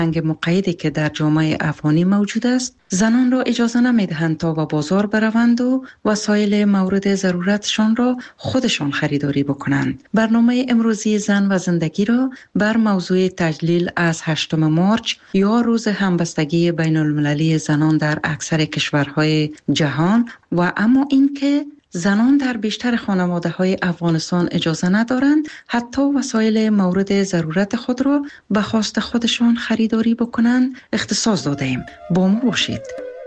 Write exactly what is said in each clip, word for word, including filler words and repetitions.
فرهنگ مقیدی که در جامعه افغانی موجود است، زنان را اجازه نمی‌دهند تا به بازار بروند و وسایل مورد ضرورتشان را خودشان خریداری بکنند. برنامه امروزی زن و زندگی را بر موضوع تجلیل از هشتم مارچ یا روز همبستگی بین المللی زنان در اکثر کشورهای جهان و اما اینکه زنان در بیشتر خانواده‌های افغانستان اجازه ندارند حتی وسایل مورد ضرورت خود را به خواست خودشان خریداری بکنند اختصاص دادیم. با ما باشید.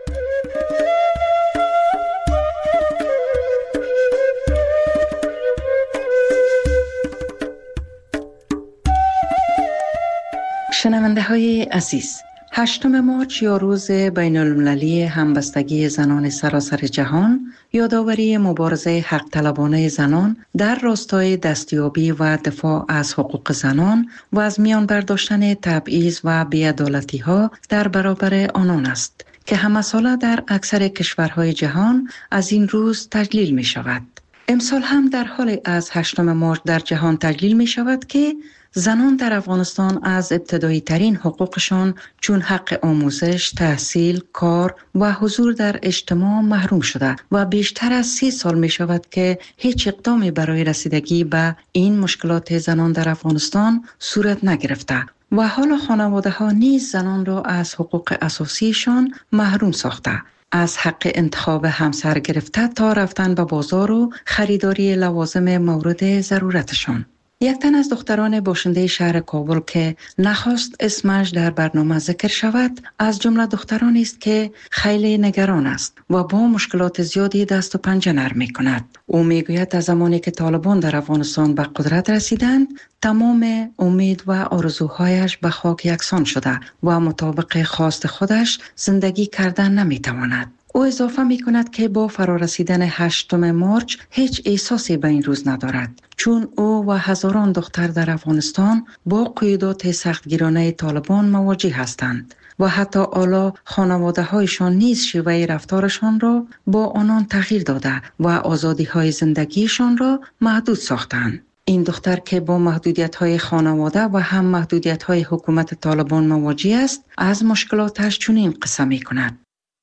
شنونده های عزیز، هشتم مارچ یا روز بین المللی همبستگی زنان سراسر جهان یادآوری مبارزه حق طلبانه زنان در راستای دستیابی و دفاع از حقوق زنان و از میان برداشتن تبعیض و بی‌عدالتی ها در برابر آنان است که همه ساله در اکثر کشورهای جهان از این روز تجلیل می شود. امسال هم در حال از هشتم مارچ در جهان تجلیل می شود که زنان در افغانستان از ابتدایی ترین حقوقشان چون حق آموزش، تحصیل، کار و حضور در اجتماع محروم شده و بیشتر از سی سال می شود که هیچ اقدامی برای رسیدگی به این مشکلات زنان در افغانستان صورت نگرفته و حالا خانواده ها نیز زنان را از حقوق اساسیشان محروم ساخته. از حق انتخاب همسر گرفته تا رفتن به بازار و خریداری لوازم مورد ضرورتشان. یک تن از دختران باشنده شهر کابل که نخواست اسمش در برنامه ذکر شود، از جمله دخترانی است که خیلی نگران است و با مشکلات زیادی دست و پنجه نرم می کند. او می گوید از زمانی که طالبان در افغانستان به قدرت رسیدند، تمام امید و آرزوهایش به خاک یکسان شده و مطابق خواست خودش زندگی کردن نمی تواند. او اضافه می کند که با فرارسیدن هشتم مارچ هیچ احساسی به این روز ندارد، چون او و هزاران دختر در افغانستان با قیودات سختگیرانه طالبان مواجه هستند و حتی حالا خانواده هایشان نیز شیوه رفتارشان را با آنان تغییر داده و آزادی های زندگیشان را محدود ساختند. این دختر که با محدودیت های خانواده و هم محدودیت های حکومت طالبان مواجه است، از مشکلاتش چنین قصه می کند.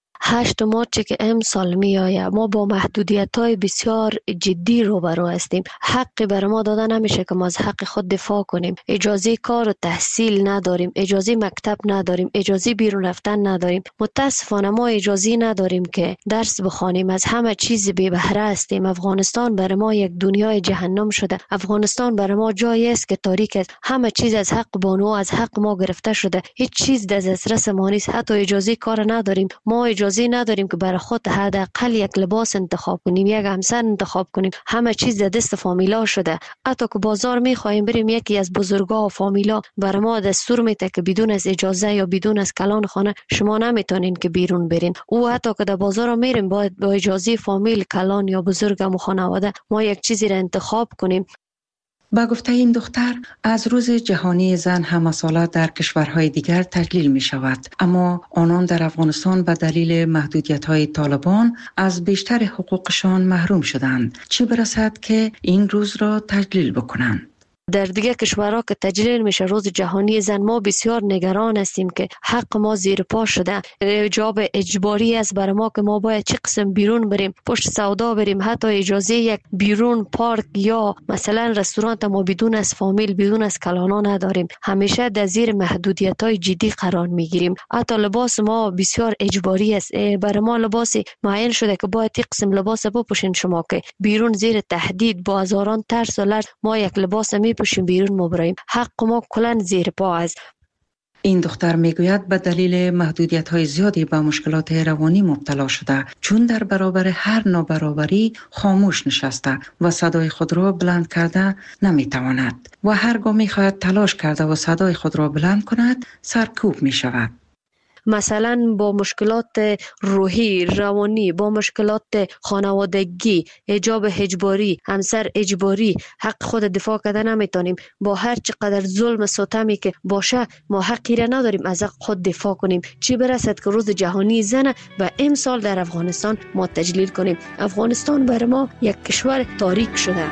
هشت مارچ که امسال می آید، ما با محدودیت های بسیار جدی روبرو هستیم. حقی بر ما داده نمیشه که ما از حق خود دفاع کنیم. اجازه کار و تحصیل نداریم، اجازه مکتب نداریم، اجازه بیرون رفتن نداریم. متاسفانه ما اجازه نداریم که درس بخوانیم. از همه چیز بی بهره هستیم. افغانستان بر ما یک دنیای جهنم شده. افغانستان بر ما جایی است که تاریک است. همه چیز از حق بانو از حق ما گرفته شده. هیچ چیز در دسترس ما نیست. حتی اجازه کار نداریم. ما اجازه نداریم که برای خود حداقل یک لباس انتخاب کنیم، یک همسر انتخاب کنیم. همه چیز در دست فامیلا شده. حتی که بازار میخوایم بریم، یکی از بزرگا و فامیلا بر ما دستور میده که بدون از اجازه یا بدون از کلان خانه شما نمیتونین که بیرون برین. او حتی که در بازار میریم باید با اجازه فامیل، کلان یا بزرگ و خانواده ما یک چیزی را انتخاب کنیم. با گفته این دختر، از روز جهانی زن همه ساله در کشورهای دیگر تجلیل می شود، اما آنان در افغانستان به دلیل محدودیت های طالبان از بیشتر حقوقشان محروم شدند، چه برسد که این روز را تجلیل بکنند. در دیگه کشورها که تجلیل میشه روز جهانی زن، ما بسیار نگران هستیم که حق ما زیر پا شده. حجاب اجباری است برای ما که ما باید چه قسم بیرون بریم، پشت سودا بریم، حتی اجازه یک بیرون پارک یا مثلا رستوران ما بدون از فامیل، بدون از کلانا نداریم. همیشه در زیر محدودیت های جدی قرار میگیریم. حتی لباس ما بسیار اجباری است. برای ما لباس معین شده که باید یک قسم لباس بپوشین شما که بیرون زیر تهدید با هزاران ترس و لرز ما یک لباس می پوشیم بیرون مبرایم. حق ما کلن زیر پا است. این دختر میگوید به دلیل محدودیت های زیادی به مشکلات روانی مبتلا شده، چون در برابر هر نابرابری خاموش نشسته و صدای خود را بلند کرده نمیتواند و هرگاه میخواهد تلاش کرده و صدای خود را بلند کند سرکوب می شود. مثلا با مشکلات روحی، روانی، با مشکلات خانوادگی، حجاب اجباری، همسر اجباری، حق خود دفاع کردن نمیتونیم. با هر چقدر ظلم و ستمی که باشه ما حقی را نداریم از حق خود دفاع کنیم. چی برسد که روز جهانی زن و امسال در افغانستان ما تجلیل کنیم. افغانستان بر ما یک کشور تاریک شده.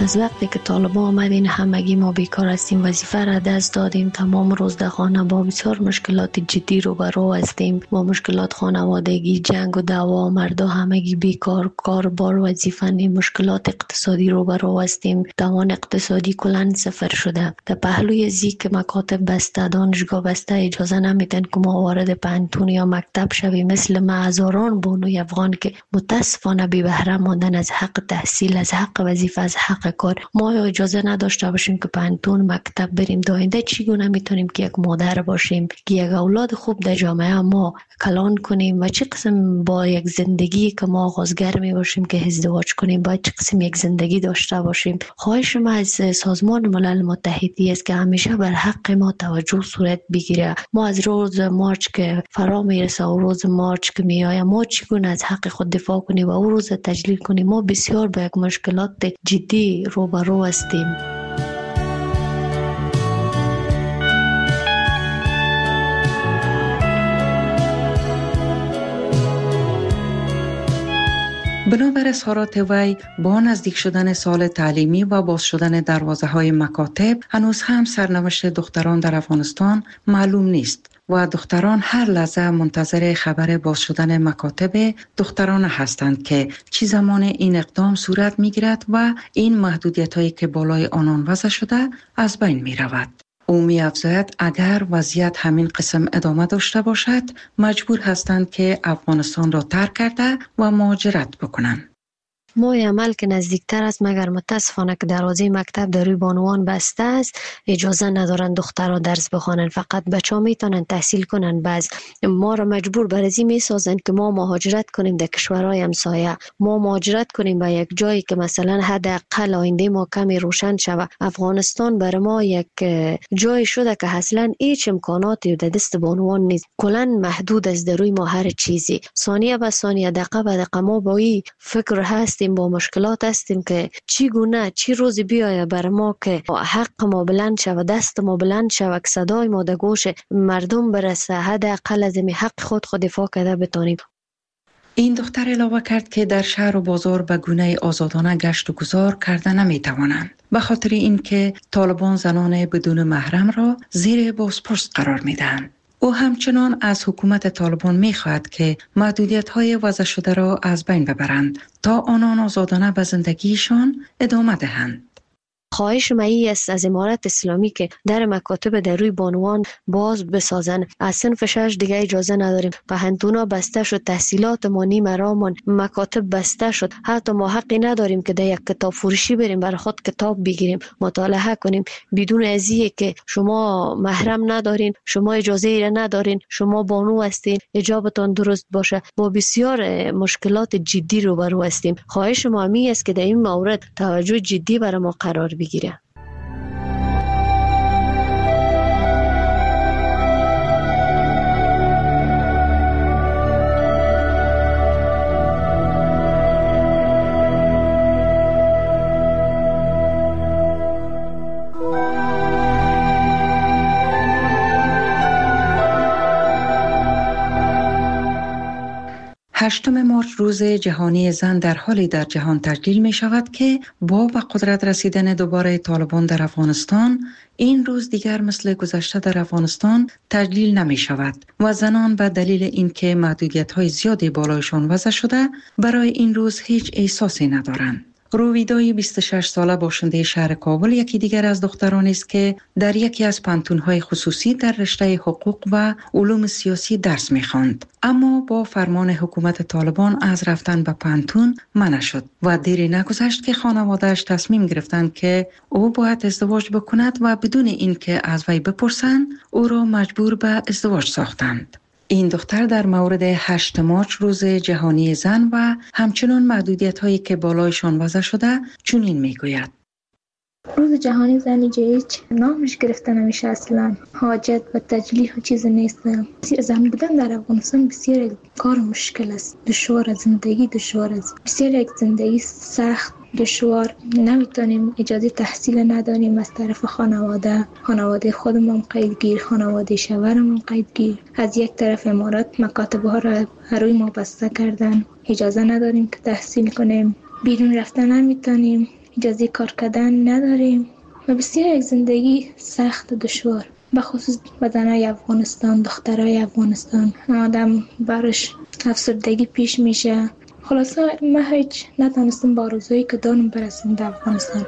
از وقتی که طالبان آمدین همگی ما بیکار هستیم، وظیفه را دست دادیم، تمام روز در خانه با بسیار مشکلات جدی روبرو هستیم. با مشکلات خانوادگی، جنگ و دعوا، مردا همگی بیکار، کار بار وظیفه نیم، مشکلات اقتصادی روبرو هستیم. توان اقتصادی کلان صفر شده. در پهلوی زی که مکاتب بسته، دانشگاه بسته، اجازه نمیدن که ما وارد پانتون یا مکتب شویم. مثل ما هزاران بانوی افغان که متاسفانه بی بهره ماندن از حق تحصیل، از حق وظیفه، از حق کار. ما اجازه نداشته باشیم که پانتون مکتب بریم. داینده چگونه میتونیم که یک مادر باشیم که یک اولاد خوب در جامعه ما کلان کنیم و چه قسم با یک زندگی که ما آغازگر می باشیم که ازدواج کنیم، باید چه قسم یک زندگی داشته باشیم. خواهش ما از سازمان ملل متحدی است که همیشه بر حق ما توجه صورت بگیره. ما از روز مارچ که فرا میرسه و روز مارچ که میآید ما چگونه از حق خود دفاع کنیم و او روز تجلیل کنیم. ما بسیار با یک مشکلات جدی روبرو هستیم. بنابر اظهارات وی با نزدیک شدن سال تعلیمی و باز شدن دروازه های مکاتب هنوز هم سرنوشت دختران در افغانستان معلوم نیست و دختران هر لحظه منتظر خبر باز شدن مکاتب دختران هستند که چی زمان این اقدام صورت می گیرد و این محدودیت هایی که بالای آنان وضع شده از بین می رود. او می افزاید اگر وضعیت همین قسم ادامه داشته باشد مجبور هستند که افغانستان را ترک کرده و مهاجرت بکنند. ماه عمل که نزدیکتر است، مگر متاسفانه که دروازه مکتب در روی بانوان بسته است، اجازه ندارن دخترها درس بخوانند. فقط بچه‌ها میتونن تحصیل کنن. بعض ما را مجبور بر ازی میسازند که ما مهاجرت کنیم در کشورهای همسایه. ما مهاجرت کنیم به یک جایی که مثلا حداقل آینده ما کمی روشن شود. افغانستان بر ما یک جای شده که اصلا هیچ امکاناتی در دست بانوان نیست. کلا محدود است در روی ما هر چیزی. ثانیه به ثانیه، دقیقه به دقیقه ما با این فکر هستیم، با مشکلات هستیم که چی گونه چی روزی بیاید بر ما که حق ما بلند شود، دست ما بلند شود، که صدای ما در گوش مردم برسه، حداقل از این حق خود خود دفاع کرده بتانیم. این دختر علاوه کرد که در شهر و بازار به گونه آزادانه گشت و گذار کرده نمی توانند، به خاطر اینکه طالبان زنان بدون محرم را زیر بازپرس قرار می دهند. او همچنان از حکومت طالبان می خواهد که محدودیت‌های وضع شده را از بین ببرند تا آنان آزادانه به زندگیشان ادامه دهند. خواهش مایی است از امارت اسلامی که در مکاتب در روی بانوان باز بسازن. از صنف شش دیگه اجازه نداریم. پهنتونا بسته شد، تحصیلات ما نیم رامان، مکاتب بسته شد. حتی ما حقی نداریم که در یک کتاب فروشی بریم برای خود کتاب بگیریم مطالعه کنیم بدون ازیه که شما محرم ندارین، شما اجازه ای ندارین، شما بانو هستین، حجابتان درست باشه. با بسیار مشکلات جدی روبرو هستیم. خواهش ما می است که در این مورد توجه جدی برای ما قرار بگیره. هشتم مارچ روز جهانی زن در حالی در جهان تجلیل می شود که با به قدرت رسیدن دوباره طالبان در افغانستان این روز دیگر مثل گذشته در افغانستان تجلیل نمی شود و زنان به دلیل اینکه محدودیت های زیادی بالایشان وضع شده برای این روز هیچ احساسی ندارند. رویدای بیست و شش ساله باشنده شهر کابل یکی دیگر از دخترانی است که در یکی از پانتون‌های خصوصی در رشته حقوق و علوم سیاسی درس می‌خواند، اما با فرمان حکومت طالبان از رفتن به پانتون منع شد و دیری نگذشت که خانواده‌اش تصمیم گرفتند که او باید ازدواج بکند و بدون اینکه از وی بپرسند او را مجبور به ازدواج ساختند. این دختر در مورد هشتم مارچ روز جهانی زن و همچنان محدودیت هایی که بالایشان وضع شده چنین میگوید: روز جهانی زن هیچ نامش گرفته نمیشه، اصلا حاجت و تجلیل و چیز نیست. زن بودن در افغانستان بسیار کار مشکل است، دشوار است، زندگی دشوار است، بسیار یک زندگی سخت دشوار. نمیتونیم اجازه تحصیل نداریم از طرف خانواده خانواده خودمون قیدگیر، خانواده شوهرمون قیدگیر. از یک طرف امارات مکاتب ها را روی ما بسته کردن، اجازه نداریم که تحصیل کنیم، بیرون رفتن نمیتونیم، اجازه کار کردن نداریم و بسیار یک زندگی سخت و دشوار، بخصوص به زنای افغانستان، دخترای افغانستان. آدم برش افسردگی پیش میشه. خلاصه من هیچ نتونستم با آرزویی که دارم برسیم در افغانستان.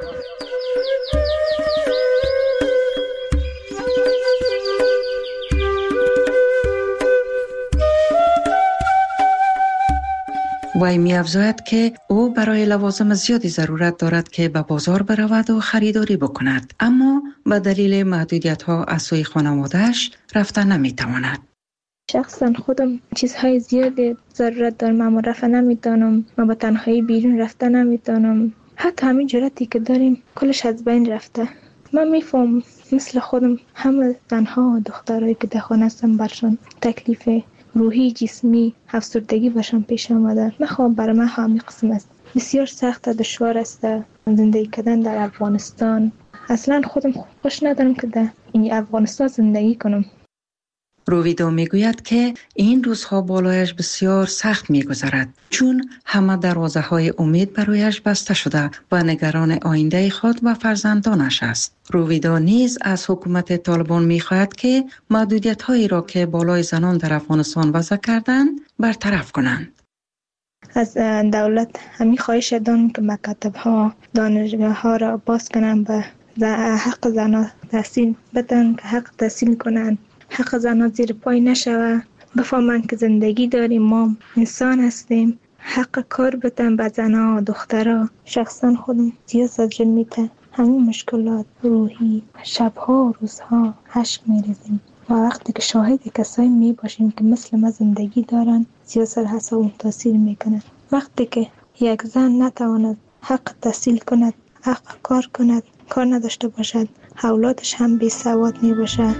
وی می افزاید که او برای لوازم زیادی ضرورت دارد که به بازار برود و خریداری بکند، اما به دلیل محدودیت ها از سوی خانواده‌اش رفتن نمی تواند. شخصا خودم چیزهای زیادی ضرورت دارم اما رفتن نمیتونم و به تنهایی بیرون رفتن نمیتونم. حتی همین جرأتی که داریم کلش از بین رفته. من میفهم مثل خودم همه زنها و دخترایی که در خانه هستن برشان تکلیف روحی، جسمی، افسردگی برشان پیش آمده. نخوام برای من همین قسم است. بسیار سخت و دشوار است زندگی کردن در افغانستان. اصلا خودم خوش ندارم که در این افغانستان زندگی کنم. رویدا میگوید که این روزها بالایش بسیار سخت میگذرد، چون همه دروازه های امید برایش بسته شده و نگران آینده خود و فرزندانش است. رویدا نیز از حکومت طالبان میخواهد که محدودیت هایی را که بالای زنان در افغانستان وضع کردند برطرف کنند. از دولت همین خواهش دارم که مکاتب ها، دانشگاه ها را باز کنند، به حق زنان تحصیل بدن، که حق تحصیل کنند، حق زنان زیر پای نشوه، بفهمن که زندگی داریم، ما انسان هستیم، حق کار بدن به زنان و دخترها. شخصا خودم زیاد زجر میته، همین مشکلات روحی، شبها و روزها اشک میریزیم و وقتی که شاهد کسایی می باشیم که مثل ما زندگی دارن زیاد سر حساب تاثیر میکنه. وقتی که یک زن نتواند حق تحصیل کند، حق کار کند، کار نداشته باشد، اولادش هم بی سواد می باشه.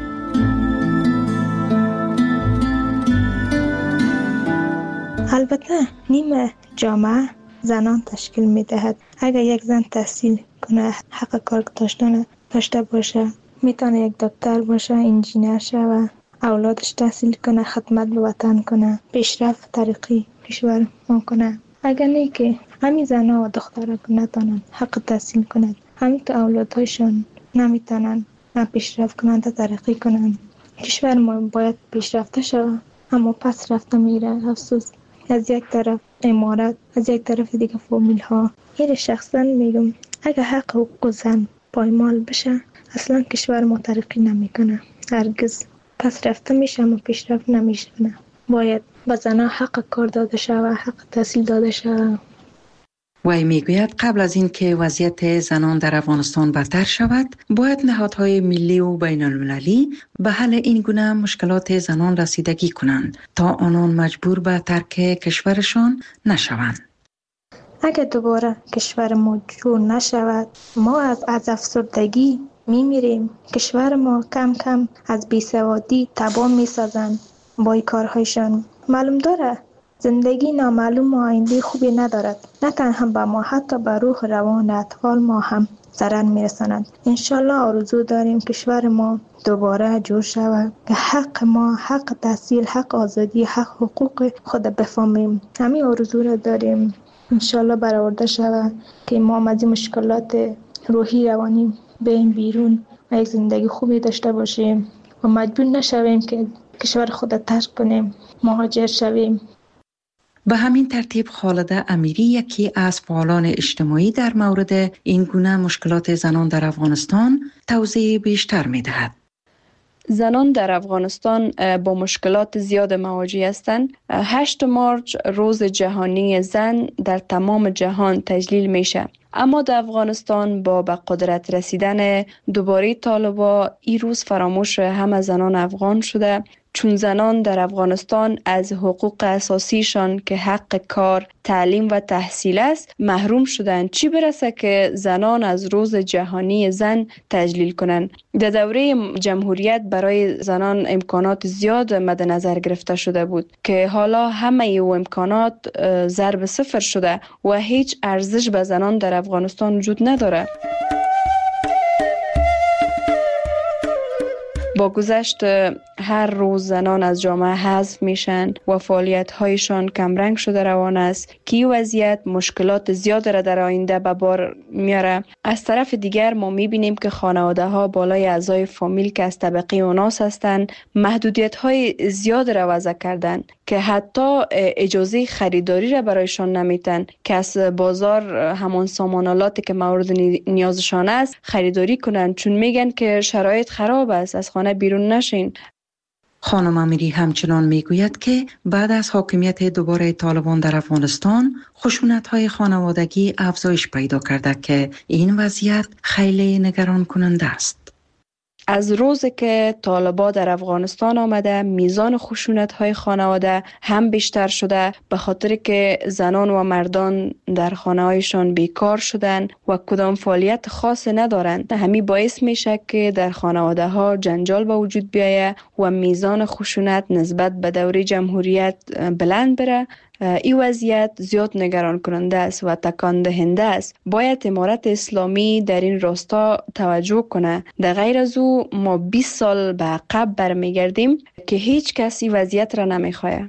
البته نیمه جامعه زنان تشکیل می دهد. اگر یک زن تحصیل کنه، حق کار داشتن داشته باشه، میتونه یک دکتر باشه، انجینر شوه، اولادش تحصیل کنه، خدمت به وطن کنه، پیشرفت ترقی کشور ما کنه. اگر نه که همین زنها و دخترها که نتونن حق تحصیل کنند، همین که اولادهایشان نمیتونن نه پیشرفت کنند تا ترقی کنند، کشور ما باید پیشرفته شوه اما پس رفته میره. افسوس، از یک طرف امارت، از یک طرف دیگه فامیل ها. این شخصا میگم اگر حق حقوق زن پایمال بشه، اصلا کشور ما ترقی نمیکنه، هرگز پس رفته میشه اما پیشرفت نمیشه. باید به زنها حق کار داده شود، حق تحصیل داده شود. وی میگوید قبل از این که وضعیت زنان در افغانستان بدتر شود، باید نهادهای ملی و بین المللی به حل این گونه مشکلات زنان رسیدگی کنند تا آنان مجبور به ترک کشورشان نشوند. اگر دوباره کشور ما جور نشود، ما از از افسردگی میمیریم. کشور ما کم کم از بیسوادی تباه میسازند با این کارهایشان. معلوم داره زندگی نامعلوم و آینده خوبی ندارد. نه تنها به ما، حتی به روح روان اطفال ما هم ضرر میرساند. انشالله آرزو داریم کشور ما دوباره جور شود که حق ما، حق تحصیل، حق آزادی، حق حقوق خود بفهمیم. همین آرزو را داریم. انشالله برآورده شود که ما از این مشکلات روحی روانی بریم بیرون و یک زندگی خوبی داشته باشیم و مجبور نشویم که کشور خود ترک کنیم، مهاجر شویم. به همین ترتیب خالده امیری، یکی از فعالان اجتماعی، در مورد این گونه مشکلات زنان در افغانستان توضیح بیشتر می دهد. زنان در افغانستان با مشکلات زیاد مواجه هستند. هشت مارچ روز جهانی زن در تمام جهان تجلیل میشه، اما در افغانستان با به قدرت رسیدن دوباره طالبا این روز فراموش همه زنان افغان شده، چون زنان در افغانستان از حقوق اساسیشان که حق کار، تعلیم و تحصیل است محروم شدند، چی برسه که زنان از روز جهانی زن تجلیل کنند. در دوره جمهوریت برای زنان امکانات زیاد مد نظر گرفته شده بود که حالا همه او امکانات ضرب صفر شده و هیچ ارزش به زنان در افغانستان وجود نداره. با گذشت هر روز زنان از جامعه حذف میشن و فعالیت هایشان کمرنگ شده روان است که این وضعیت مشکلات زیاد را در آینده به بار میاره. از طرف دیگر ما میبینیم که خانواده ها بالای اعضای فامیل که از طبقه اوناس هستند محدودیت های زیاد را وضع کردن که حتی اجازه خریداری را برایشان نمیتن که از بازار همون سامانالاتی که مورد نیازشان است خریداری کنند، چون میگن که شرایط خراب است، از خانه بیرون نشین. خانم امیری همچنان میگوید که بعد از حاکمیت دوباره طالبان در افغانستان خشونت‌های خانوادگی افزایش پیدا کرده که این وضعیت خیلی نگران کننده است. از روزی که طالبان در افغانستان آمده میزان خشونت‌های خانواده هم بیشتر شده، به خاطر که زنان و مردان در خانه‌هایشان بیکار شدن و کدام فعالیت خاص ندارند. همین باعث میشه که در خانواده‌ها جنجال به وجود بیاید و میزان خشونت نسبت به دوره جمهوریت بلند بره. این وضعیت زیاد نگران کننده است و تکان دهنده است. باید امارت اسلامی در این راستا توجه کنه. در غیر از او ما بیست سال به عقب برمیگردیم که هیچ کسی وضعیت را نمیخواه.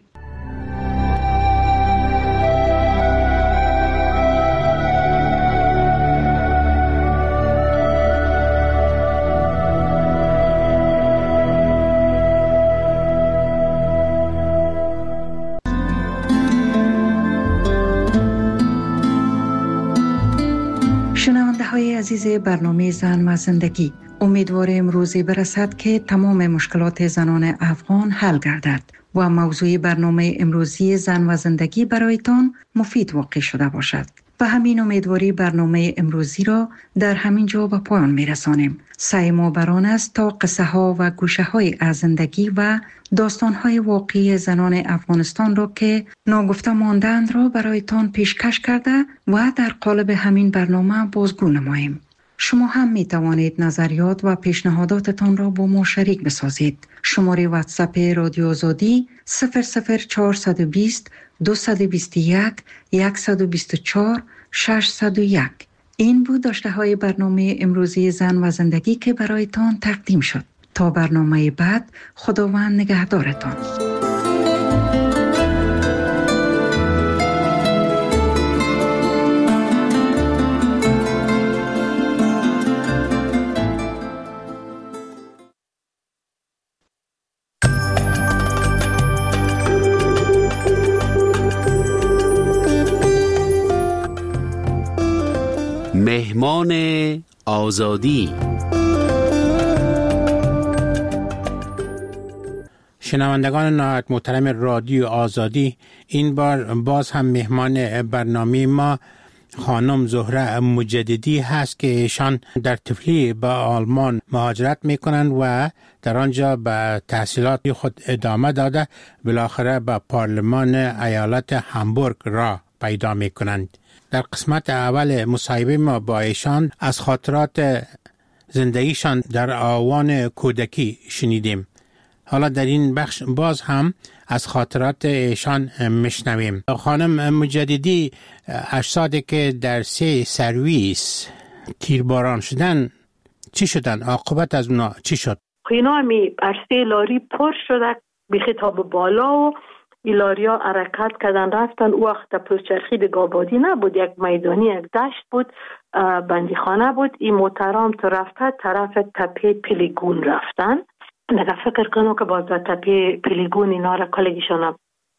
شنونده های عزیز برنامه زن و زندگی، امیدواریم روزی برسد که تمام مشکلات زنان افغان حل گردد و موضوع برنامه امروزی زن و زندگی برایتان مفید واقع شده باشد. و همین امیدواری برنامه امروزی را در همین جا به پایان می رسانیم. سعی ما بران است تا قصه ها و گوشه های از زندگی و داستان های واقعی زنان افغانستان را که ناگفته ماندند را برایتان پیشکش کرده و در قالب همین برنامه بازگو نماییم. شما هم می توانید نظریات و پیشنهاداتتان را با ما شریک بسازید. شماره واتساپ رادیو آزادی صفر صفر چهارصد و بیست دویست و بیست و یک صد و بیست و چهار ششصد و یک. این بود داشته های برنامه امروزی زن و زندگی که برایتان تقدیم شد. تا برنامه بعد، خداوند نگهدارتان. مهمان آزادی. شنوندگان نهایت محترم رادیو آزادی، این بار باز هم مهمان برنامه ما خانم زهره مجددی هست که ایشان در طفلی به آلمان مهاجرت میکنند و در آنجا به تحصیلات خود ادامه داده بالاخره به پارلمان ایالت هامبورگ را پیدا میکنند. در قسمت اول مصاحبه ما با ایشان از خاطرات زندگیشان در آوان کودکی شنیدیم. حالا در این بخش باز هم از خاطرات ایشان میشنویم. خانم مجددی، اجسادی که در سه سرویس تیرباران شدن چی شدن؟ عاقبت از اونا چی شد؟ اینا می ارسه لاری پر شده به خطاب بالا و ایلاریا حرکت کردن رفتن. او وقت پلچرخی دگابادی نبود، یک میدانی، یک دشت بود، بندیخانه بود. این موترام تو رفته طرف تپه پیلیگون رفتن. نگه فکر کنم که باز به تپه پیلیگون اینا را کلگیشان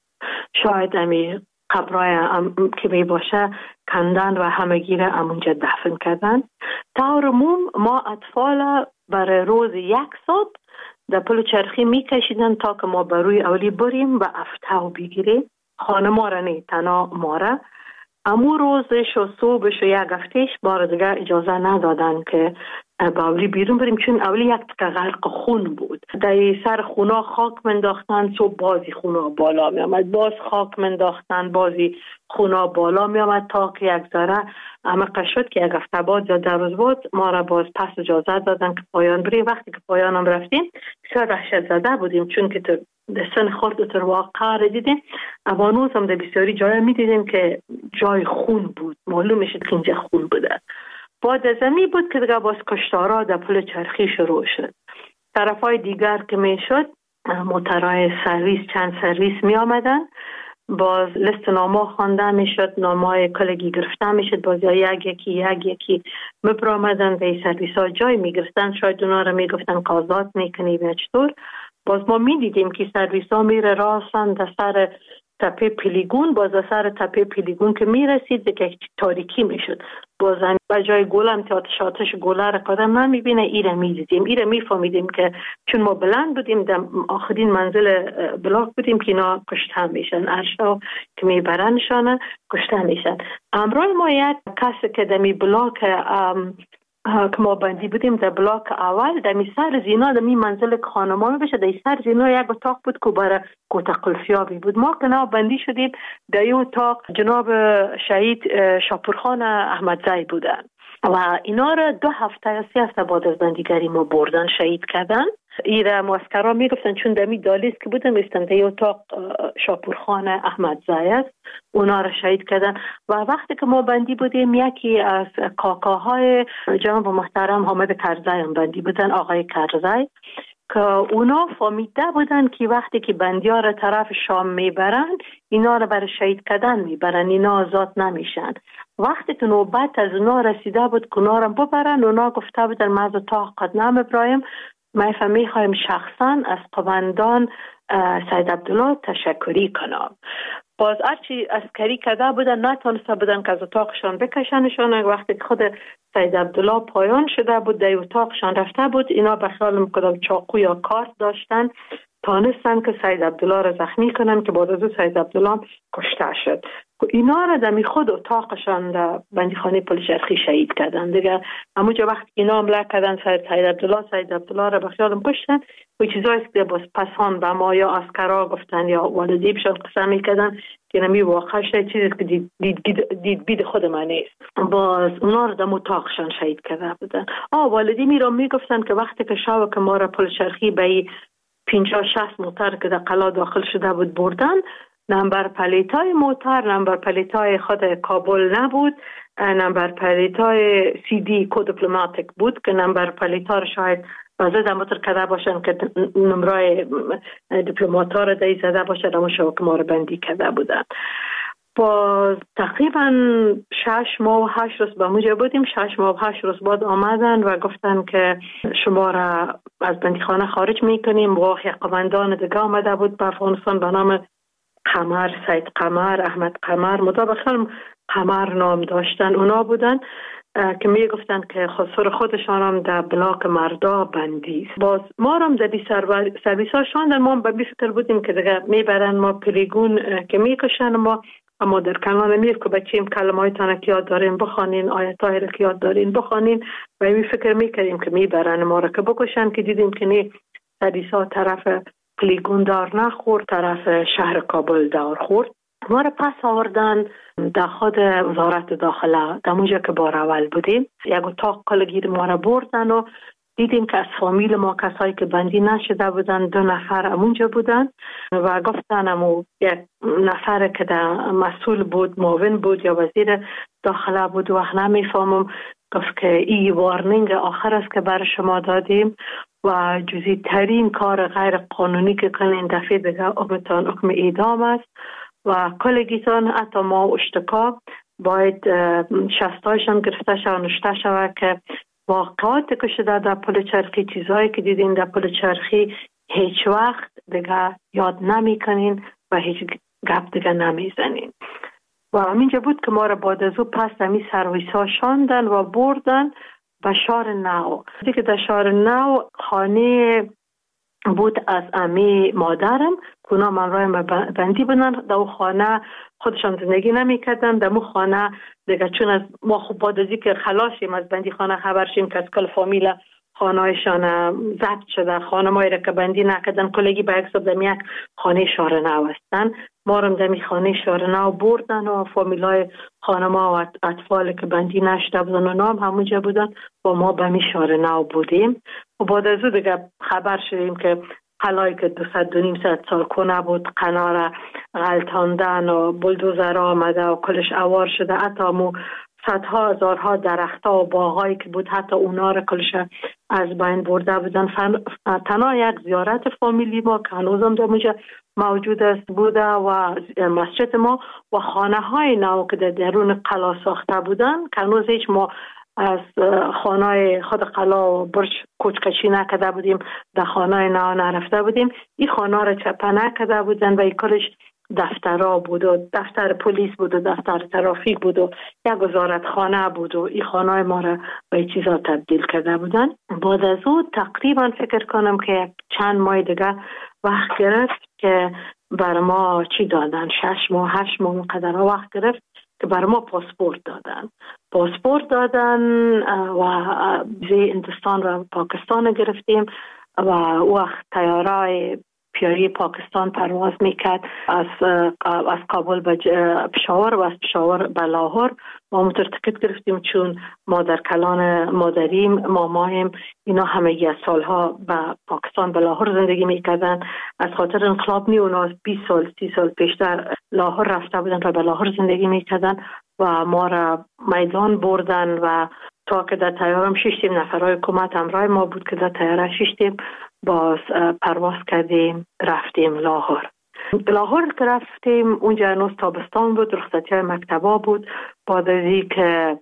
شاید امی قبرای که می باشه کندن و همگی را امونجا دفن کردن. طور عموم ما اطفال برای روز یک ساعت در پل چرخی می کشیدن تا که ما بروی اولی بریم و افتاو بگیریم. خانه ما را نه، تنها ما را. امو روزش و صبحش و یک هفتهش بار دیگه اجازه ندادن که با اولی بیرون بریم، چون اولی یک تکه غرق خون بود. در سر خونا خاک منداختن، صبح بازی خونا بالا می آمد، باز خاک منداختن، بازی خونا بالا می آمد تا که یک ذره عمق شد که یک هفته بعد یا در روز بعد ما را باز پس اجازه دادن که پایان بریم. وقتی که پایان هم رفتیم بسیار وحشت زده بودیم، چون که تو دستن خورد تر واقع را دیدیم. اوانوز هم در بسیاری جای می دیدیم که جای خون بود، معلوم شد که اینجا خون بوده. بعد از امی بود که دیگه باز کشتارا در پل چرخی شروع شد. طرفای دیگر که میشد موترهای سرویس، چند سرویس می آمدن، باز لیست نامه خوانده میشد، نامه کلگی گرفته میشد، باز یک یکی یک یکی میبرامدن به این سرویس ها جای میگرفتن، شاید اونا رو میگفتن قاضات میکنیم یا چطور. باز ما میدیدیم که سرویس ها میره راسن در سر تپه پیلیگون، باز در سر تپه پیلیگون که میرسید دیگه تاریکی میشد، باز به جای گلم که آتش آتش گله را قدم نمیبینه، ایره میدیدیم، ایره میفهمیدیم که چون ما بلند بودیم در آخرین منزل بلاک بودیم که اینا کشته میشن، ارشا که میبرنشانه کشته میشن. امروز ما یک کسی که دمی بلاک که ما بندی بودیم در بلاک اول، دمی سر زینا دمی منزل خانمان بشه، در سر زینا یک اتاق بود که برای کوتا قلفیابی بود. ما که نا بندی شدیم در این اتاق جناب شهید شاپورخان احمدزی بودن و اینا را دو هفته یا سه هفته بعد از بندیگری ما بردن شهید کردن. ایره معسکرها میگفتن چون دمی دالیست که بودم استم در اتاق شاپورخان احمدزی است، اونا را شهید کردن. و وقتی که ما بندی بودیم یکی از کاکاهای جناب محترم حامد کرزی هم بندی بودن، آقای کرزی، که اونا فهمیده بودن که وقتی که بندی‌ها را طرف شام میبرن اینا را برای شهید کردن میبرن، اینا آزاد نمیشن. وقتی که نوبت از اونا رسیده بود که اونا را ببرن، اونا گفته بودن ما از اتاق قدم ابراهیم ما فهمی خواهیم شخصا از قماندان سید عبدالله تشکری کنم. باز هرچی عسکری کرده بودن نتونسته بودن که از اتاقشان بکشنشان. وقتی که خود سید عبدالله پایان شده بود در اتاقشان رفته بود، اینا به خیال میکردم چاقو یا کارت داشتن، تانستن که سید عبدالله را زخمی کنن که بعد از سید عبدالله کشته شد. اینا را دمی خود اتاقشان در بندیخانه پلچرخی شهید کردن دیگه. همونجا وقت اینا حمله کردن سید عبدالله سید عبدالله را به خیالم کشتن. و چیزایی که باز پسان به ما یا عسکرا گفتن یا والدیبشان قسم میکردن که نمی واقع شد چیزی که دید, دید, دید, دید بید خود من نیست. باز اونا را در اتاقشان شهید کرده بودن. آه والدی می را میگفتن که وقتی که شب که ما را پلچرخی به پنجاه شصت موتر که در قلا داخل شده بود بردن، نمبر پلیتای موتر نمبر پلیتای خود کابل نبود، نمبر پلیتای سی دی کو دیپلماتیک بود که نمبر پلیتا شاید وزه در موتر کده باشن که نمرای دیپلماتا را دایی زده باشن، اما شو که ما را بندی کده بودن. با تقریبا شش ماه و هشت روز با موجه بودیم. شش ماه و هشت روز بعد آمدن و گفتن که شما را از بندیخانه خارج میکنیم. و یک قماندان دیگه آمده بود به افغانستان به نام قمر، سید قمر، احمد قمر، مطابقا قمر نام داشتن، اونا بودن که می گفتن که خسر خودشان هم در بلاک مردا بندی. باز ما هم در سرویس ها شاندن، ما به بی فکر بودیم که دیگه میبرن ما پلیگون که میکشن ما، اما در کنان امیر که بچیم کلمه های تانه که یاد دارین بخوانین، آیت های را که یاد دارین بخوانین، و می فکر میکردیم که میبرن ما را که بکشن، که دیدیم که نی سرویس ها طرف پلیگون دار نخورد، طرف شهر کابل دار خورد. ما را پس آوردن در خود وزارت داخله، در اونجا که بار اول بودیم. یک اتاق کلگیر ما را بردن و دیدیم که از فامیل ما کسایی که بندی نشده بودن دو نفر امونجا بودن و گفتن امو یک نفر که در مسئول بود، معاون بود یا وزیر داخله بود، وقت نمیفهمم، گفت که این وارنینگ آخر است که برای شما دادیم و جزئی ترین کار غیر قانونی که کنین دفعه دیگه حکمتان حکم اعدام است و کلگیتان حتی ما اشتکا باید شستایشان گرفته شود و نشته شود که واقعات که شده در پلچرخی، چیزهایی که دیدین در پلچرخی هیچ وقت دیگه یاد نمی کنین و هیچ گپ دیگه نمی زنین. و همینجا بود که ما را بعد از او پس همی سرویس ها شاندن و بردن به شهر نو. دیگه در شهر نو خانه بود از امی مادرم که اونا من رایم بندی بودن. در او خانه خودشان زندگی نمی کردن. در او خانه دیگه چون از ما خوب بعد ازی که خلاشیم از بندی خانه خبر شیم که از کل فامیل خانهایشان ضبط شده، خانه مایی را که بندی نکردن کلگی به اکساب دمی یک خانه شهر نو هستن. ما رم دمی خانه شهر نو بردن و فامیل های خانه ما و اطفال که بندی نشده بودن و نام همونجا بودن و ما به می شهر نو بودیم. و بعد از او دیگه خبر شدیم که قلایی که دو صد و نیم صد سال کنه بود قنا را غلطاندن و بلدوزر آمده و کلش اوار شده. حتی مو صدها هزارها درختها و باغایی که بود حتی اونا را کلش از بین برده بودن. تنها یک زیارت فامیلی ما که هنوزم در اونجا موجود است بوده و مسجد ما و خانه های نو که در درون قلا ساخته بودن که هنوز هیچ ما از خانه خود قلا و برج کوچکشی نکده بودیم، در خانه نو نرفته بودیم. این خانه را چپه نکده بودن و این کلش دفترها بود و دفتر پلیس بود و دفتر ترافیک بود و یک وزارت خانه بود و این خانه ما را به این چیزا تبدیل کرده بودن. بعد از او تقریبا فکر کنم که چند ماه دیگه وقت گرفت که بر ما چی دادن، شش ماه هشت ماه مقدر وقت گرفت که بر ما پاسپورت دادن پاسپورت دادن و ویزای هندوستان و پاکستان گرفتیم و وقت طیاره پیاری پاکستان پرواز میکرد از از کابل به پشاور و از پشاور به لاهور. ما موتور تکت گرفتیم چون مادر کلان مادریم مامایم اینا همه از سالها به پاکستان به لاهور زندگی میکردن. از خاطر انقلاب نی اونا بیست سال سی سال پیشتر لاهور رفته بودن و به لاهور زندگی میکردن و ما را میدان بردن و تا که در تیارم ششتیم نفرهای حکومت همراه ما بود که در تیاره ششتیم باز پرواز کردیم رفتیم لاهور. لاهور که رفتیم اونجا هنوز تابستان بود، رخصتی های مکتبا بود. بعد از این که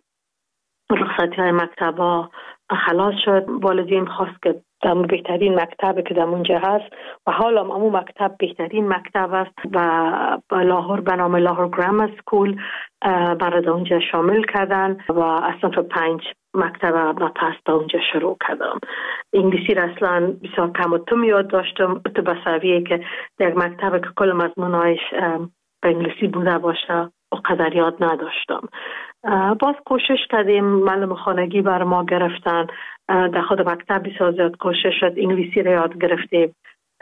رخصتی های مکتبا خلاص شد والدین خواست که در بهترین مکتب که در اونجا هست و حالا امو مکتب بهترین مکتب است و لاهور به نام لاهور گرامر سکول برای اونجا شامل کردن و اصلا تو پنج مکتب و پس تا اونجا شروع کردم. انگلیسی را اصلا بسیار کم و تم یاد داشتم تو بسویه که در مکتب که کل مضمونایش به انگلیسی بوده باشه و قدر یاد نداشتم. باز کوشش کردیم، معلم خانگی بر ما گرفتن، در خود مکتب بسیار زیاد کوشش شد، انگلیسی را یاد گرفتیم،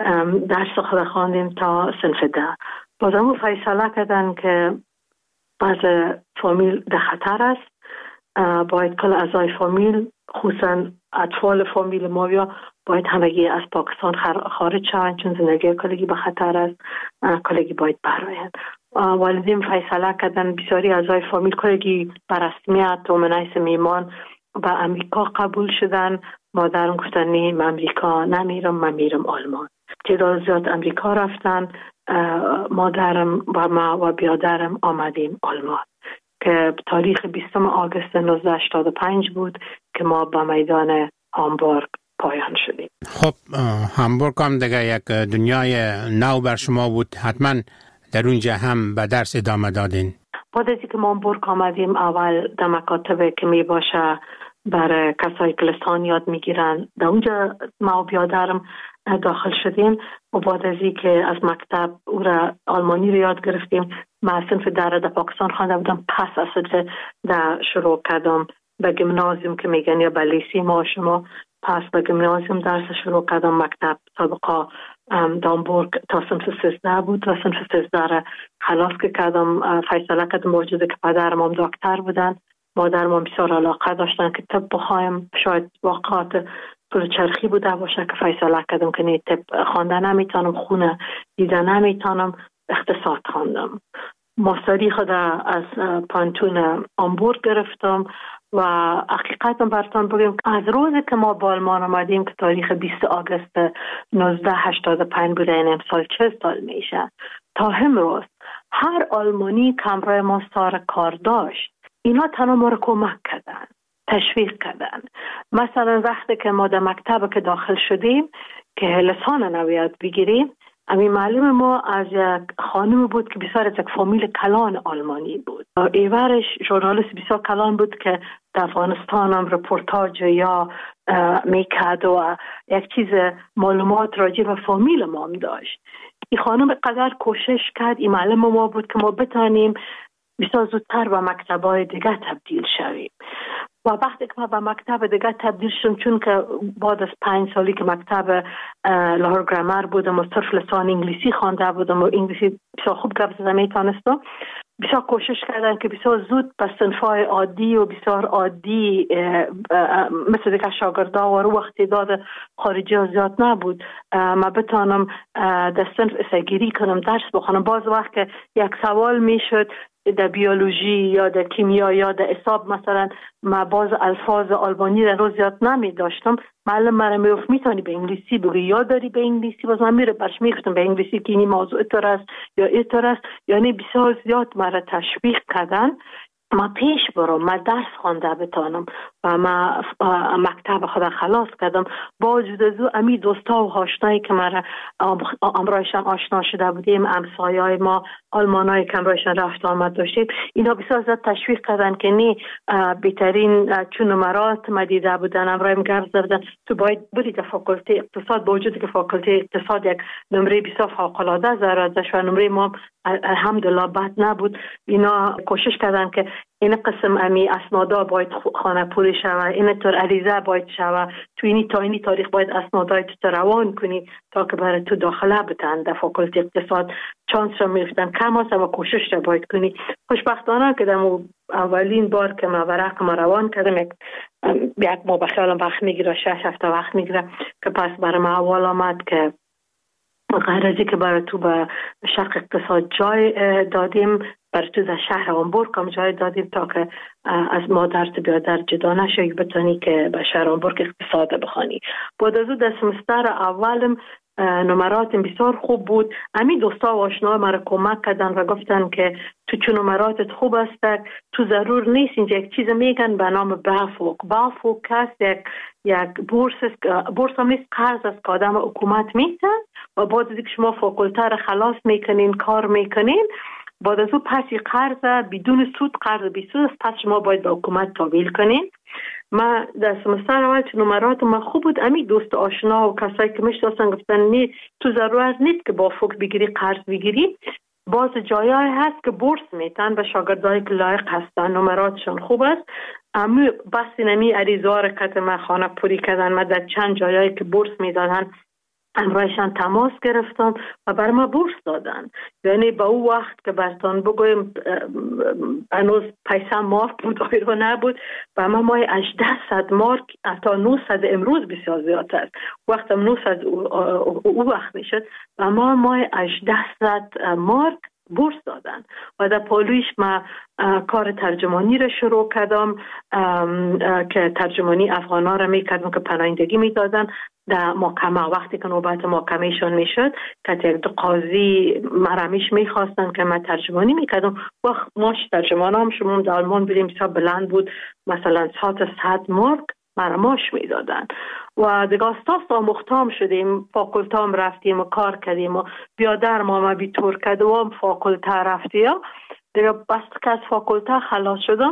درس خود خواندیم تا صنف ده. باز همون فیصله کردن که باز فامیل در خطر است، باید کل اعضای فامیل خصوصا اطفال فامیل ما یا باید همگی از پاکستان خارج شوند چون زندگی کلگی به خطر است، کلگی باید برآیند. والدین فیصله کردن بسیاری اعضای فامیل کلگی بر رسمیت و منعیس میمان به امریکا قبول شدن. مادرم گفتن نیم امریکا نمیرم، من میرم آلمان. تعداد زیاد امریکا رفتن، مادرم و ما و بیادرم آمدیم آلمان که تاریخ بیستم آگوست نوزده هشتاد و پنج بود که ما به میدان هامبورگ پایان شدیم. خب هامبورگ هم دیگه یک دنیای نو بر شما بود، حتما در اونجا هم به درس ادامه دادین. بعد از اینکه ما هامبورگ آمدیم اول در مکاتب که می باشه برای کسایی که لسان یاد میگیرن در اونجا ما و بیادرم داخل شدیم و بعد از اینکه از مکتب او را آلمانی رو یاد گرفتیم. من صنف در در پاکستان خوانده بودم، پس اصلا در شروع کردم به گیمنازیوم که میگن یا به لیسی ما شما، پس به گیمنازیوم درس شروع کردم. مکتب سابقا دامبورگ تا صنف سیزده بود و صنف سیزده را خلاص که کردم. فیصله کردم موجوده که پدرم هم دکتر بودن، مادرم هم بسیار علاقه داشتن که طب بخوایم، شاید واقعات پول چرخی بوده باشه که فیصله کردم که نه طب خوانده نمیتونم، خونه دیده نمیتونم، اقتصاد خواندم. ماستری خود از پانتون هامبورگ گرفتم و حقیقتا براتون بگم از روزی که ما با آلمان آمدیم که تاریخ بیست آگوست نوزده هشتاد و پنج بوده، این امسال چه سال میشه، تا امروز هر آلمانی که همراه ما سر کار داشت اینا تنها ما رو کمک کردن، تشویق کردن. مثلا وقتی که ما در مکتب که داخل شدیم که لسان نو یاد بگیریم، امی معلم ما از یک خانم بود که بسیار از یک فامیل کلان آلمانی بود. ایورش ژورنالیست بسیار کلان بود که در افغانستان هم رپورتاج یا میکرد و یک چیز معلومات راجع به فامیل ما هم داشت. این خانم قدر کوشش کرد، این معلم ما بود که ما بتانیم بسیار زودتر به مکتب‌های دیگه تبدیل شویم. و وقتی که ما به مکتب دیگه تبدیل شدم، چون که بعد از پنج سالی که مکتب لاهور گرامر بودم و صرف لسان انگلیسی خوانده بودم و انگلیسی بسیار خوب گپ زدن میتونستم، بسیار کوشش کردن که بسیار زود به صنف‌های عادی و بسیار عادی مثل دیگه شاگردا و رو وقتی داد خارجی ها زیاد نبود ما بتانم در صنف اسگیری کنم، درس بخونم. باز وقت که یک سوال میشد در بیولوژی یا در کیمیا یا در حساب مثلا ما باز الفاظ آلمانی رو زیاد نمی داشتم، معلم مرا میگفت میتونی به انگلیسی بگی یا داری به انگلیسی، باز من میره برش میگفتم به انگلیسی که این موضوع طور است یا اینطور است. یعنی بسیار زیاد مرا تشویق کردن ما پیش برم، ما درس خوانده بتانم و ما مکتب خود خلاص کردم. با وجود از او امی دوستا و آشنایی که مرا امرایشان آشنا شده بودیم، همسایه‌های ما آلمانایی که امرایشان رفت آمد داشتیم، اینا بسیار زیاد تشویق کردن که نه بهترین چون نمرات ما دیده بودن، امرایم گرد زدن تو باید بری در فاکولته اقتصاد، با وجود که فاکولته اقتصاد یک نمره بسیار فوق‌العاده داشت و نمره ما الحمدلله بد نبود. اینا کوشش کردن که این قسم امی اسنادا باید خانه پوری شوه، این طور عریضه باید شوه، تو اینی تا اینی تاریخ باید اسنادای تو روان کنی تا که برای تو داخله بتن در فاکولته اقتصاد چانس را میفتن کم هست و کوشش را باید کنی. خوشبختانه که در اولین بار که ما ورق ما روان کردم یک یک ما بخیالم وقت میگیره، شش هفته وقت میگیره که پس برای ما اول آمد که غیر ازی که برای تو به شرق اقتصاد جای دادیم، برای تو در شهر هامبورگ هم جای دادیم تا که از مادر تو بیادر جدا نشوی بتانی که به شهر هامبورگ اقتصاد بخوانی. بعد از او در سمستر اولم نمراتم بسیار خوب بود. امی دوستا و آشنا مرا کمک کردن و گفتن که تو چون نمراتت خوب است تو ضرور نیست اینجا یک چیز میگن به نام بافوک. بافوک هست یک یک بورس بورس هم نیست، قرض است که آدم حکومت میتن و بعد از اینکه شما فاکولته را خلاص میکنین کار میکنین، بعد از او پسی قرض بدون سود، قرض بی سود است، پس شما باید به حکومت تحویل کنین. ما در سمستر اول چون نمرات ما خوب بود، امی دوست آشنا و کسایی که میشناسن گفتن نه تو ضرورت نیست که با فوق بگیری قرض بگیری، باز جایای هست که بورس میتن به شاگردایی که لایق هستن، نمراتشون خوب است. اما بس نمی عریضه که ما خانه پوری کردن، ما در چند جایایی که بورس میدادن امرایشان تماس گرفتم و بر ما بورس دادن. یعنی با او وقت که برتان بگویم هنوز پیسه مارک بود آیرو نبود و ما مای هجده مارک تا نهصد امروز بسیار زیاد است. وقت هم نهصد او وقت میشد و ما مای هجده مارک بورس دادن و در پالویش ما کار ترجمانی را شروع کردم که ترجمانی افغانا را میکردم که پناهندگی میدادن در محکمه. وقتی که نوبت محکمهشون میشد که یک دو قاضی مرمیش میخواستن که من ترجمانی میکردم، وقت ماش ترجمان هم شما در آلمان بریم بسیار بلند بود، مثلا صد صد مارک مرماش میدادن و دیگه استاس آموختام شدیم، فاکولتام رفتیم و کار کردیم و بیادر ما ما بی تور کرده و هم فاکولته رفتیم دیگه. بس که از فاکولته خلاص شدم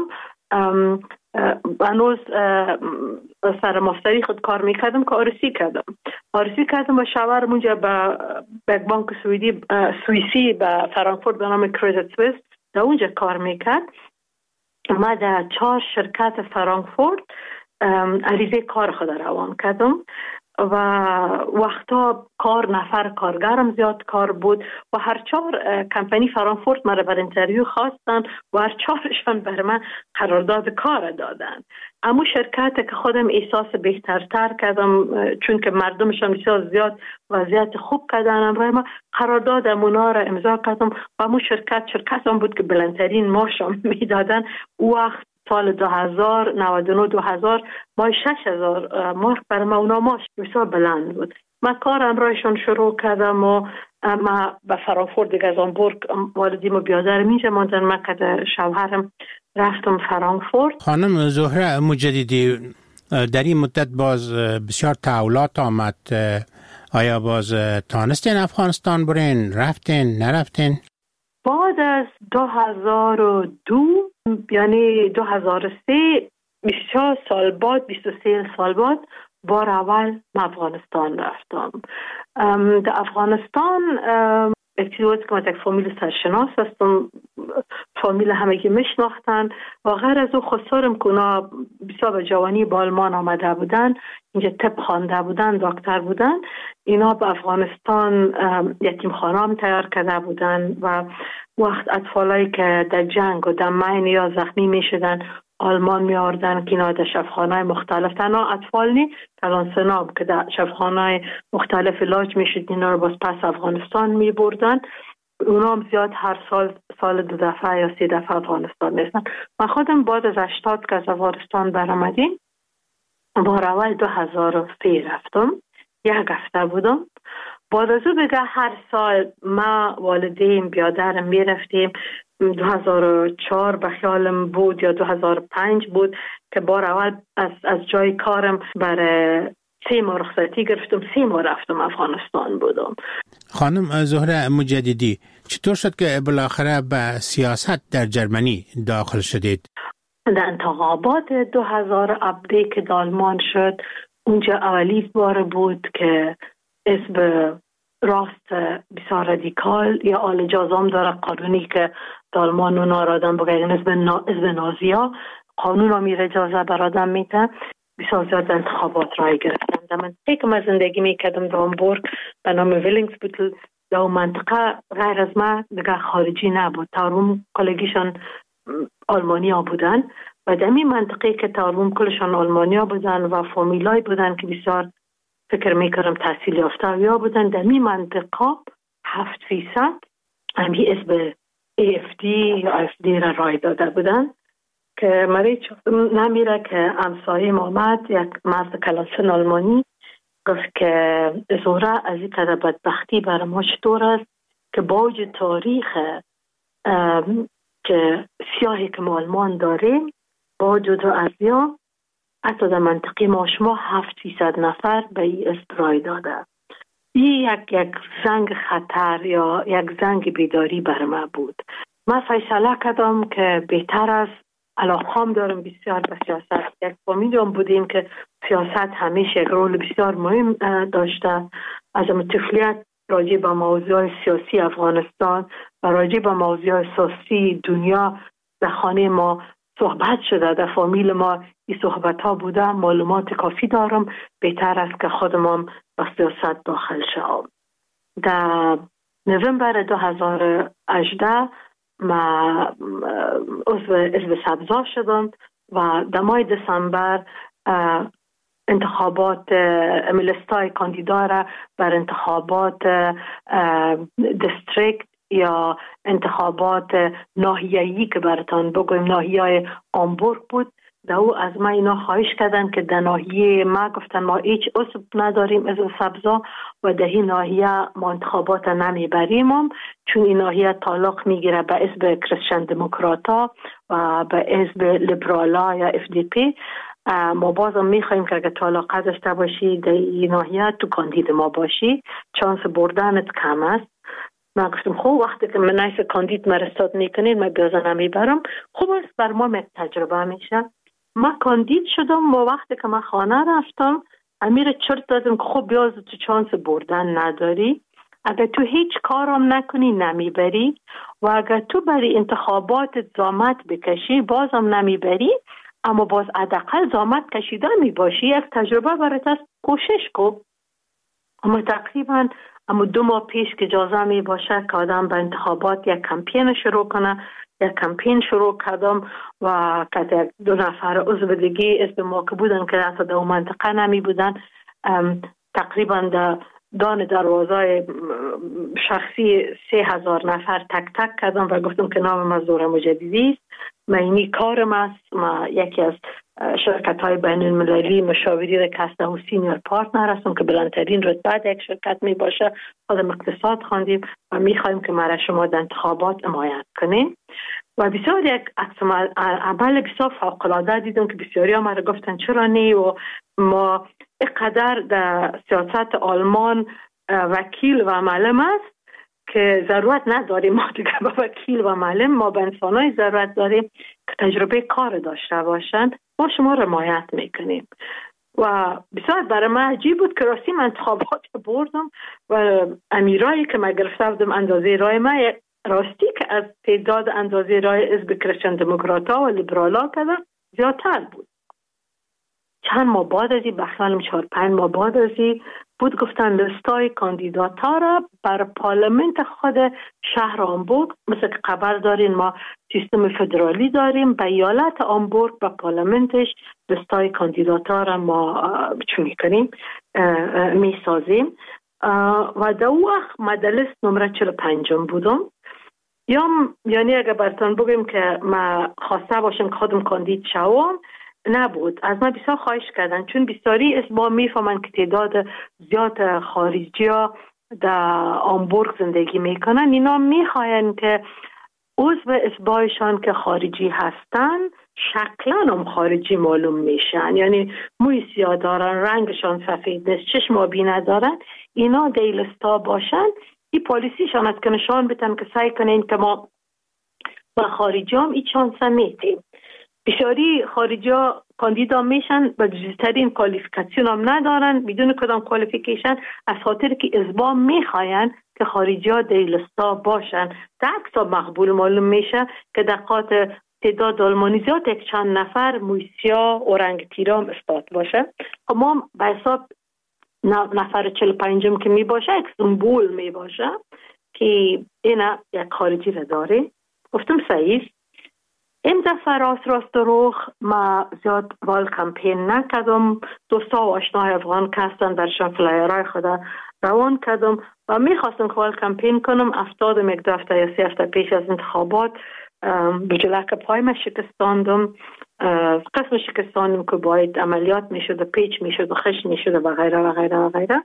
هنوز سر ماستری خود کار میکردم که آرسی کردم آرسی کردم و شاورم اونجا به یک بانک سوئدی سوئیسی به فرانکفورت به نام کریدیت سوئیس در اونجا کار میکرد. ما در چهار شرکت فرانکفورت عریضه کار خود روان کردم و وقتا کار نفر کارگرم زیاد کار بود و هر چهار کمپانی فرانکفورت مرا بر انترویو خواستن و هر چهارشان بر من قرارداد کار دادن. اما شرکت که خودم احساس بهترتر کردم چون که مردمشان بسیار زیاد وضعیت خوب کردن، امروز ما قرارداد اونا را امضا کردم و امو شرکت شرکت هم بود که بلندترین معاشم میدادن. وقت سال دو هزار نود و نه دو هزار مای شش هزار مارک بر ما اونا ماش بسیار بلند بود. ما کارم رایشون شروع کردم و ما به فرانکفورت دیگه از هامبورگ والدیم و بیادر میشه ماندن. ما که شوهرم رفتم فرانکفورت. خانم زهره مجددی در این مدت باز بسیار تحولات آمد، آیا باز تانستین افغانستان برین؟ رفتین؟ نرفتین؟ بعد از دو هزار و دو یعنی دو هزار و سه بیست و چهار سال بعد بیست و سه سال بعد بار اول من افغانستان رفتم. در افغانستان اکتیوات که من یک فامیل سرشناس هستم، فامیل همگی میشناختن و غیر از او خسارم که اونا بسیار به جوانی با آلمان آمده بودن، اینجا طب خوانده بودن، دکتر بودن. اینا به افغانستان یتیم خانه هم تیار کرده بودن و وقت اطفالایی که در جنگ و در مین یا زخمی می شدن آلمان می آوردن که اینا در شفاخانه‌های مختلف، تنها اطفال نی کلان سناب که در شفاخانه‌های مختلف علاج می شد، اینا رو باز پس افغانستان می بردن اونا هم زیاد هر سال سال دو دفعه یا سه دفعه افغانستان میستن. من خودم بعد از هشتاد که از افغانستان برآمدیم بار اول دو هزار و سه رفتم، یک هفته بودم. بعد از او دیگه هر سال ما والدین بیادرم میرفتیم. دو هزار و چهار به خیالم بود یا دو هزار و پنج بود که بار اول از, از جای کارم برای سه ماه رخصتی گرفتم، سه ماه رفتم افغانستان بودم. خانم زهره مجددی، چطور شد که بالاخره به سیاست در جرمنی داخل شدید؟ در انتخابات دو هزار و هفده که دالمان شد، اونجا اولی بار بود که اسم راست بسیار رادیکال یا آل جازام داره قانونی که دالمان اونا را آدم بگه اسم نازیا قانون را میره اجازه بر آدم میده. بسیار زیاد انتخابات رای گرفتن. در منطقه که من زندگی میکردم در هامبورگ به نام ویلینگسبوتل، در اون منطقه غیر از من دیگه خارجی نبود. تاروم کلگیشان آلمانیا بودن و در این منطقه که تاروم کلشان آلمانیا بودن و فامیلای بودن که بسیار فکر میکردم تحصیل یافته یا بودن، در این منطقه هفت فیصد همی اسم ای اف دی یا اف دی را رای داده بودن که مری نمیره که امسایه آمد یک مرد کلاسن آلمانی گفت که زهره از این قدر بدبختی برای ما چطور است که باوجود تاریخ که سیاهی که ما آلمان داریم با جدا از یا حتی در منطقه ما شما هفت فیصد نفر به این استرای داده. این یک یک زنگ خطر یا یک زنگ بیداری بر ما بود. من فیصله کردم که بهتر است، علاقه‌ام دارم بسیار به سیاست. یک فامیلم بودیم که سیاست همیشه یک رول بسیار مهم داشته. از طفولیت راجع به موضوع سیاسی افغانستان و راجع به موضوع سیاسی دنیا در خانه ما صحبت شده، در فامیل ما این صحبت ها بوده. معلومات کافی دارم، بهتر است که خودم هم به سیاست داخل شوم. در نوامبر دو هزار و هجده ما عضو حزب سبزا شدم و در ماه دسامبر انتخابات ملستای کاندیدا را بر انتخابات دیستریکت یا انتخابات ناحیه‌ای که براتان بگویم ناحیه هامبورگ بود، در او از ما اینا خواهش کردن که در ناحیه ما گفتن ما هیچ عضو نداریم از سبزا و در این ناحیه ما انتخابات نمیبریم هم، چون این ناحیه تعلق میگیره به حزب کریستین دموکراتا و به حزب لیبرالا یا اف دی پی. ما بازم میخوایم که اگر تعلق داشته باشی در این ناحیه تو کاندید ما باشی، چانس بردنت کم است. من گفتم خوب وقتی که من نیست کاندید مرستاد میکنین من بیازه نمیبرم، خوب است بر ما یک تجربه میشه. من کاندید شدم و وقتی که من خانه رفتم امیر چرت دادم که خوب بیاز تو چانس بردن نداری، اگر تو هیچ کارم نکنی نمیبری و اگر تو برای انتخابات زامت بکشی بازم نمیبری، اما باز حداقل زامت کشیده می باشی، یک تجربه برات است، کوشش کن. اما تقریبا اما دو ماه پیش که اجازه می باشه که آدم به انتخابات یک کمپین شروع کنه، یک کمپین شروع کردم و که دو نفر عضو دیگه اسم ما که بودن که اصلا در اون منطقه نمی بودن، تقریبا در دان دروازه شخصی سه هزار نفر تک تک کردم و گفتم که نام من زهره مجددی است، من اینی کارم است، من یکی از شرکت های بین المللی مشاوری رکسته و سینیور پارتنر هستم که بلندترین رتبه یک شرکت می باشه. خودم اقتصاد خواندیم و می خواهیم که مرا شما در انتخابات حمایت کنیم و بسیار یک عمل بسیار فوق العاده دیدم که بسیاری ها مرا گفتن چرا نه و ما اینقدر در سیاست آلمان وکیل و معلم است که ضرورت نداریم ما دیگه با وکیل و معلم، ما به انسانای ضرورت داریم که تجربه کار داشته باشند. ما شما را حمایت میکنیم و بسیار برای من عجیب بود که راستی من انتخابات بردم و امیرایی که من گرفته بودم اندازه رای من راستی که از تعداد اندازه رای حزب کریستین دموکراتا و لیبرالا کردن زیادتر بود. چند ماه بعد ازی بخیالم چهار پنج ماه بعد ازی بود گفتن لستای کاندیداتا را بر پارلمنت خود شهر هامبورگ، مثل که خبر دارین ما سیستم فدرالی داریم، به ایالت هامبورگ و پارلمنتش لستای کاندیداتا را ما چونی کنیم می سازیم و در وقت مدلس نمره چهل و پنجم بودم. یا یعنی اگر براتون بگم که ما خواسته باشم که خودم کاندید شوم، نبود. از من بسیار خواهش کردن، چون بسیاری اسبا میفهمن که تعداد زیاد خارجی ها در آمبورگ زندگی میکنن، اینا میخواین که عضو اسبایشان که خارجی هستن شکلا هم خارجی معلوم میشن، یعنی موی سیاه دارن، رنگشان سفید نیست، چشم آبی ندارن، اینا دیلستا باشن. این پالیسیشان است که نشان بدن که سعی کنین که ما با خارجی هم این چانس میتیم. بسیاری خارجی ها کاندیدا میشن و جزترین کوالیفیکاسیون هم ندارن، بدون کدام کوالیفیکیشن، از خاطر که ازبا میخواین که خارجی ها دیلستا باشن. در عکس مقبول معلوم میشه که دقات تعداد آلمانی زیاد یک چند نفر مویسیا و رنگ تیرام استاد باشه. ما به حساب نفر چهل و پنجم که می باشه یک سمبول می باشه که اینا یک خارجی را داره. گفتم صحیح. این دفعه راست راست روخ ما زیاد وال کمپین نکردم. دوستا و آشناهای افغان که هستن برشان فلایرهای خدا روان کردم و میخواستم که وال کمپین کنم. افتادم یک دفعه یا سی هفته پیش از انتخابات بجلک پای ما شکستاندم. قسم شکستاندم که باید عملیات میشد و پیچ میشد و خش میشد و غیره و غیره و غیره.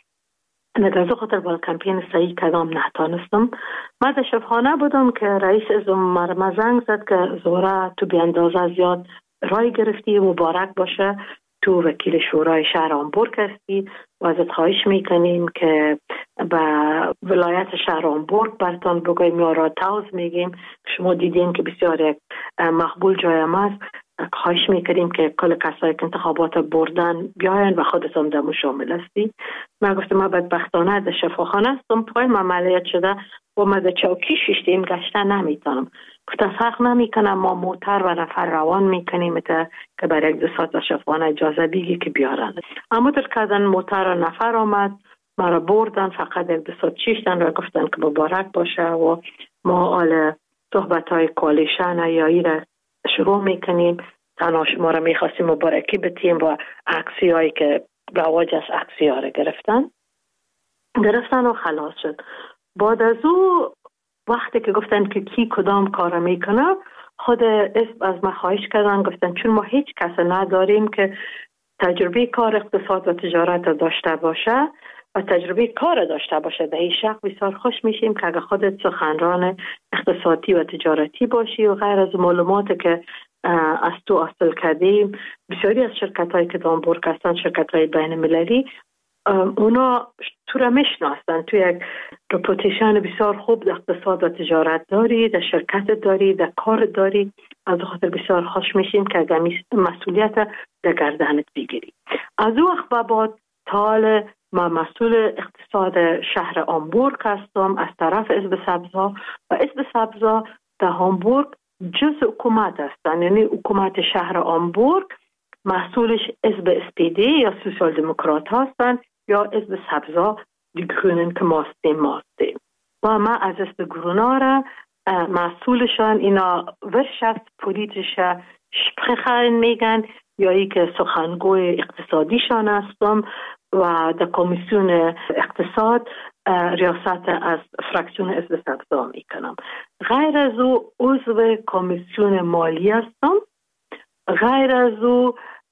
نگرزو خاطر وال کمپین صحیح کدام نتانستم. من در شبخانه بودم که رئیس ازم مرمه زنگ زد که زهره تو بی اندازه زیاد رای گرفتی، مبارک باشه، تو وکیل شورای شهر آمبورگ هستی و ازت خواهش میکنیم که به ولایت شهر آمبورگ برتان بگویم یا راتاوز میگیم. شما دیدین که بسیار یک مقبول جای ما است. خواهش میکنیم که کل کسایی که انتخابات بردن بیاین و خودت هم دمو شامل هستی. من گفتم ما بدبختانه در شفاخانه هستم، پای من عملیات شده و ما در چوکی شیشتیم گشته نمیتونم. گفتم فرق نمیکنم، ما موتر و نفر روان میکنیم که برای یک دو ساعت در شفاخانه اجازه بگی که بیارن. اما در کردن موتر و نفر آمد، ما را بردن، فقط یک دو ساعت شیشتن و گفتن که مبارک باشه و ما آل صحبت های کوالیشن یا ای را شروع میکنیم. تنها شما را میخواستیم مبارکی بتیم و عکسی هایی که رواج از عکسی ها را گرفتن گرفتن و خلاص شد. بعد از او وقتی که گفتن که کی کدام کار میکنه، خود اسم از ما خواهش کردن، گفتن چون ما هیچ کس نداریم که تجربه کار اقتصاد و تجارت داشته باشه و تجربه کار داشته باشه، در این شق بسیار خوش میشیم که اگه خودت سخنران اقتصادی و تجارتی باشی و غیر از معلومات که از تو حاصل کردیم. بسیاری از شرکت هایی که دامبورگ هستن، شرکت های بین المللی، اونا تو را میشناسن، تو یک رپوتیشن بسیار خوب در اقتصاد و تجارت داری، در شرکت داری، در کار داری. از خاطر بسیار خوش میشیم که اگر مسئولیت در گردنت بگیری. از او وقت بعد تال ما مسئول اقتصاد شهر آمبورگ هستم از طرف حزب سبزا و حزب سبزا در آمبورگ جز حکومت هستن، یعنی حکومت شهر آمبورگ مسئولش حزب اس پی دی یا سوسیال دموکرات هستن یا حزب سبزا دی گرونن که ماستیم ماستیم و ما از حزب گرونا را مسئولشان اینا ورشفت پولیتیشه شپخن میگن یا ای که سخنگوی اقتصادیشان هستم و در کمیسیون اقتصاد ریاست از فراکسیون حزب سبزا میکنم. غیر از او عضو کمیسیون مالی هستم. غیر از او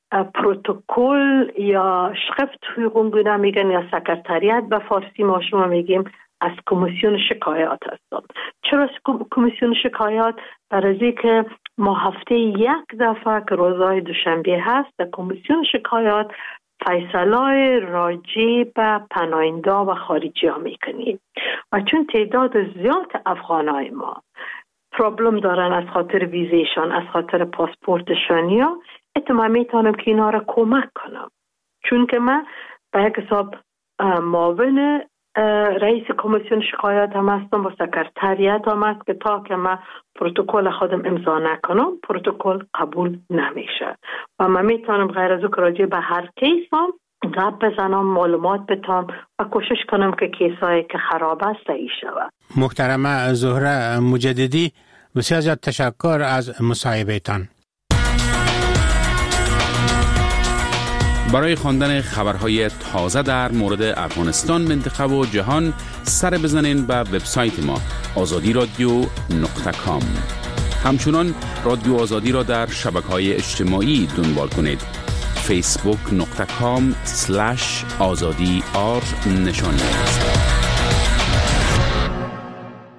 پروتکل یا شخفت حقوق میگن یا سکرتریت به فارسی ما شما میگیم از کمیسیون شکایات هستم. چرا کمیسیون شکایات؟ برای که ما هفته یک دفعه که روزهای دوشنبه هست در کمیسیون شکایات فیصلای راجع به پناهنده و خارجی ها میکنیم و چون تعداد زیاد افغانای ما پرابلم دارن از خاطر ویزیشان، از خاطر پاسپورتشان، یا اتمام میتونم که اینا را کمک کنم، چون که من به یک حساب معاون رئیس کمیسیون شکایات هم هستم و سکرتریت هم هست که تا که من پروتکل خودم امضا نکنم پروتکل قبول نمیشه و من میتونم غیر از او که راجع به هر کیس هم گپ بزنم، معلومات بتام و کوشش کنم که کیسایی که خراب است صحیح شود. محترمه زهره مجددی، بسیار زیاد تشکر از مصاحبهتان. برای خواندن خبرهای تازه در مورد افغانستان، منطقه و جهان سر بزنین به وبسایت ما آزادی رادیو نقطه کام. همچنان رادیو آزادی را در شبکه‌های اجتماعی دنبال کنید. فیسبوک نقطه کام سلش آزادی آر نشانی است.